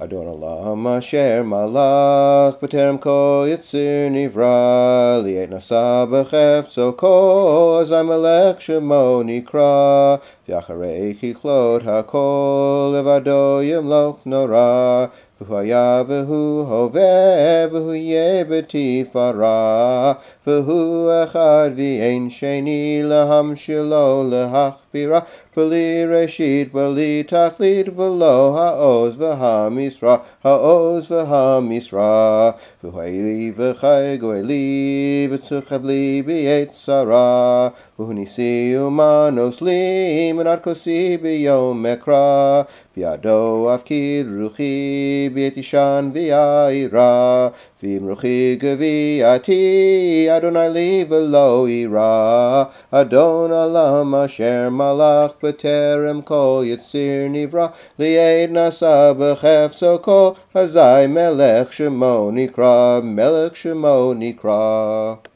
Adon Olam asher malach b'terem kol yitzir nivra li'et nasa b'chefzo kol azay melech shemo nikra v'acharei kichlot hakol levado yimloch nora v'hu haya v'hu hoveh v'hu yeh b'tifara v'hu echad v'ein sheni lahamshilo lehachbira v'li reshit v'li tachlit v'lo ha'oz v'hamisra ha'oz v'hamisra v'hu v'chai goeli v'tzuchav li b'yet tzara v'hu nisi umanos li menat kosi b'yom ekra biado afkid ruchi b'yet ishan v'yaira v'im ruchi gviati Adonai li v'lo ira Adon Olam asher malach b'terem kol yitzir nivra li'ed nasa b'chefzo kol hazai melech shemo nikra